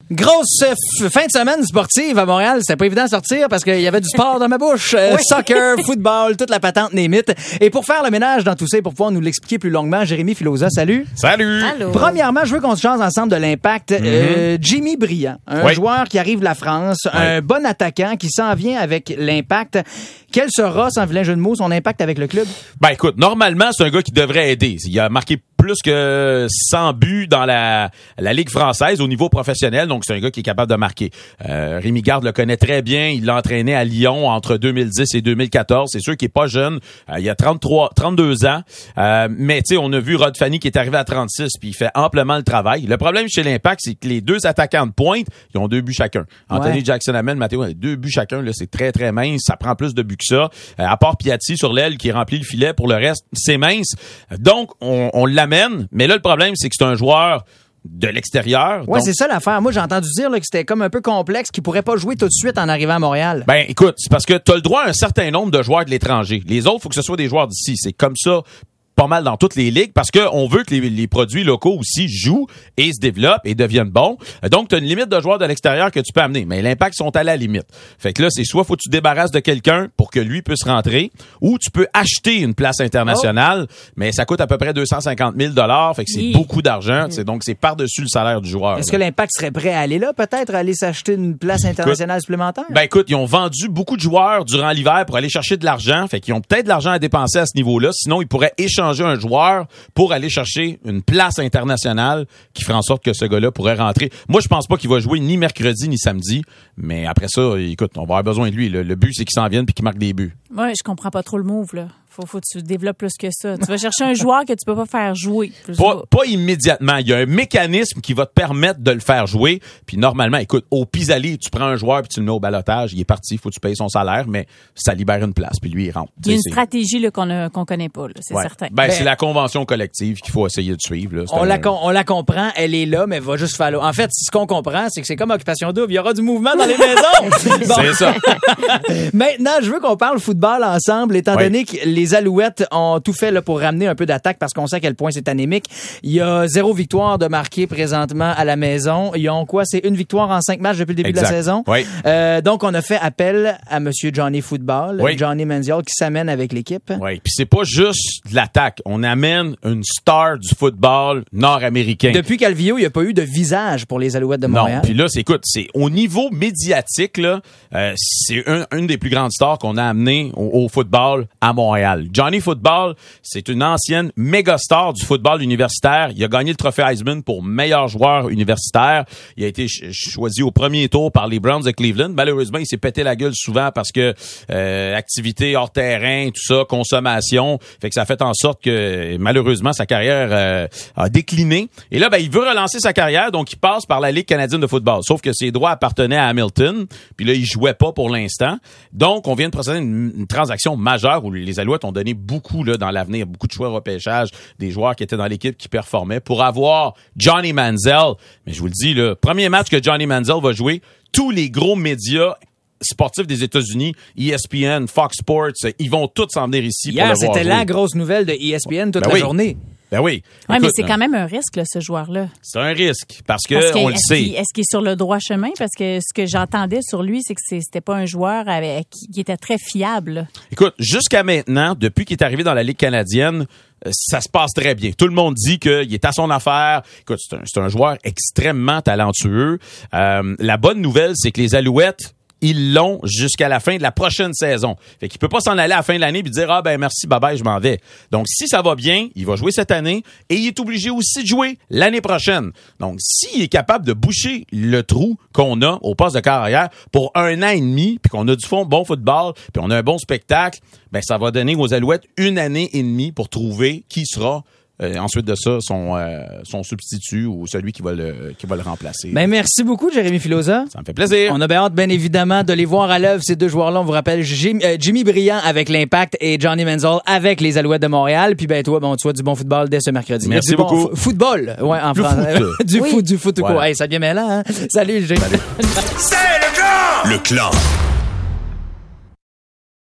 Grosse fin de semaine sportive à Montréal. C'était pas évident de sortir parce qu'il y avait du sport dans ma bouche. Soccer, football, toute la patente Némite. Et pour faire le ménage dans tout ça et pour pouvoir nous l'expliquer plus longuement, Jérémy Filosa, salut. Salut. Allô. Premièrement, je veux qu'on se change ensemble de l'impact. Jimmy Briand, un joueur qui arrive de la France, un bon attaquant qui s'en vient avec l'impact. Quel sera, sans vilain jeu de mots, son impact avec le club? Ben écoute, normalement, c'est un gars qui devrait aider. Il a marqué plus que 100 buts dans la Ligue française au niveau professionnel, donc c'est un gars qui est capable de marquer. Rémi Garde le connaît très bien, il l'a entraîné à Lyon entre 2010 et 2014. C'est sûr qu'il est pas jeune, il a 32 ans, mais tu sais, on a vu Rod Fanny qui est arrivé à 36 puis il fait amplement le travail. Le problème chez l'Impact, c'est que les deux attaquants de pointe, ils ont 2 buts chacun. Anthony Jackson-Hamel, Mathéo, 2 buts chacun, là, c'est très très mince, ça prend plus de buts que ça. À part Piatti sur l'aile qui remplit le filet, pour le reste, c'est mince. Donc on l'amène, mais là le problème c'est que c'est un joueur de l'extérieur. Ouais, donc, c'est ça l'affaire. Moi, j'ai entendu dire là, que c'était comme un peu complexe, qu'il pourrait pas jouer tout de suite en arrivant à Montréal. Ben, écoute, c'est parce que t'as le droit à un certain nombre de joueurs de l'étranger. Les autres, faut que ce soit des joueurs d'ici. C'est comme ça pas mal dans toutes les ligues parce que on veut que les produits locaux aussi jouent et se développent et deviennent bons. Donc, tu as une limite de joueurs de l'extérieur que tu peux amener. Mais l'Impact sont à la limite. Fait que là, c'est soit faut que tu te débarrasses de quelqu'un pour que lui puisse rentrer ou tu peux acheter une place internationale, mais ça coûte à peu près 250 000 $. Fait que c'est beaucoup d'argent. Donc, c'est par-dessus le salaire du joueur. Est-ce que l'Impact serait prêt à aller là, peut-être, à aller s'acheter une place internationale supplémentaire? Ben, écoute, ils ont vendu beaucoup de joueurs durant l'hiver pour aller chercher de l'argent. Fait qu'ils ont peut-être de l'argent à dépenser à ce niveau-là. Sinon, ils pourraient échanger un joueur pour aller chercher une place internationale qui ferait en sorte que ce gars-là pourrait rentrer. Moi, je pense pas qu'il va jouer ni mercredi ni samedi, mais après ça, écoute, on va avoir besoin de lui. Le but, c'est qu'il s'en vienne puis qu'il marque des buts. Ouais, je comprends pas trop le move, là. Faut que tu développes plus que ça. Tu vas chercher un joueur que tu peux pas faire jouer. Pas immédiatement. Il y a un mécanisme qui va te permettre de le faire jouer. Puis normalement, écoute, au pis-aller, tu prends un joueur puis tu le mets au balotage. Il est parti, il faut que tu payes son salaire, mais ça libère une place. Puis lui, il rentre. Il y a une stratégie là, qu'on connaît pas, là, c'est certain. Ben, c'est la convention collective qu'il faut essayer de suivre. Là. On la comprend, elle est là, mais va juste falloir. En fait, ce qu'on comprend, c'est que c'est comme Occupation Double. Il y aura du mouvement dans les maisons. Bon. C'est ça. Maintenant, je veux qu'on parle football ensemble, étant donné que les Alouettes ont tout fait là, pour ramener un peu d'attaque parce qu'on sait à quel point c'est anémique. Il y a 0 victoire de marqué présentement à la maison. Ils ont quoi? C'est 1 victoire en 5 matchs depuis le début de la saison. Oui. Donc, on a fait appel à Monsieur Johnny Football, Johnny Manziel, qui s'amène avec l'équipe. Oui, puis c'est pas juste de l'attaque. On amène une star du football nord-américain. Depuis Calvillo, il n'y a pas eu de visage pour les Alouettes de Montréal. Non, puis là, c'est au niveau médiatique, là, c'est une des plus grandes stars qu'on a amené au football à Montréal. Johnny Football, c'est une ancienne méga star du football universitaire. Il a gagné le trophée Heisman pour meilleur joueur universitaire. Il a été choisi au premier tour par les Browns de Cleveland. Malheureusement, il s'est pété la gueule souvent parce que activité hors terrain, tout ça, consommation, fait que ça a fait en sorte que malheureusement sa carrière a décliné. Et là, ben il veut relancer sa carrière, donc il passe par la Ligue canadienne de football. Sauf que ses droits appartenaient à Hamilton, puis là il jouait pas pour l'instant. Donc on vient de procéder à une transaction majeure où les Alouettes ont donné beaucoup là dans l'avenir, beaucoup de choix repêchage, des joueurs qui étaient dans l'équipe qui performaient pour avoir Johnny Manziel. Mais je vous le dis, le premier match que Johnny Manziel va jouer, tous les gros médias sportifs des États-Unis, ESPN, Fox Sports, ils vont tous s'en venir ici pour le voir jouer. C'était la grosse nouvelle de ESPN toute la journée. Ben oui. Oui, Écoute, mais c'est quand même un risque, là, ce joueur-là. C'est un risque, parce que on le sait. Est-ce qu'il est sur le droit chemin? Parce que ce que j'entendais sur lui, c'est que c'était pas un joueur qui était très fiable. Écoute, jusqu'à maintenant, depuis qu'il est arrivé dans la Ligue canadienne, ça se passe très bien. Tout le monde dit qu'il est à son affaire. Écoute, c'est un joueur extrêmement talentueux. La bonne nouvelle, c'est que les Alouettes, ils l'ont jusqu'à la fin de la prochaine saison. Fait qu'il peut pas s'en aller à la fin de l'année puis dire « Ah ben merci, bye bye, je m'en vais ». Donc, si ça va bien, il va jouer cette année et il est obligé aussi de jouer l'année prochaine. Donc, s'il est capable de boucher le trou qu'on a au poste de carrière pour 1 an et demi puis qu'on a du bon football puis on a un bon spectacle, ben ça va donner aux Alouettes 1 année et demie pour trouver qui sera ensuite de ça, son substitut ou celui qui va le remplacer. Ben, merci beaucoup, Jérémy Filosa. Ça me fait plaisir. On a bien hâte, bien évidemment, de les voir à l'œuvre, ces deux joueurs-là. On vous rappelle Jimmy Briand avec l'Impact et Johnny Manziel avec les Alouettes de Montréal. Puis ben toi, on te souhaite du bon football dès ce mercredi. Merci beaucoup. Football, ouais, en français. Du foot tout court. Hey, ça devient mêlant, hein? Salut, Jérémy. C'est le clan! Le clan.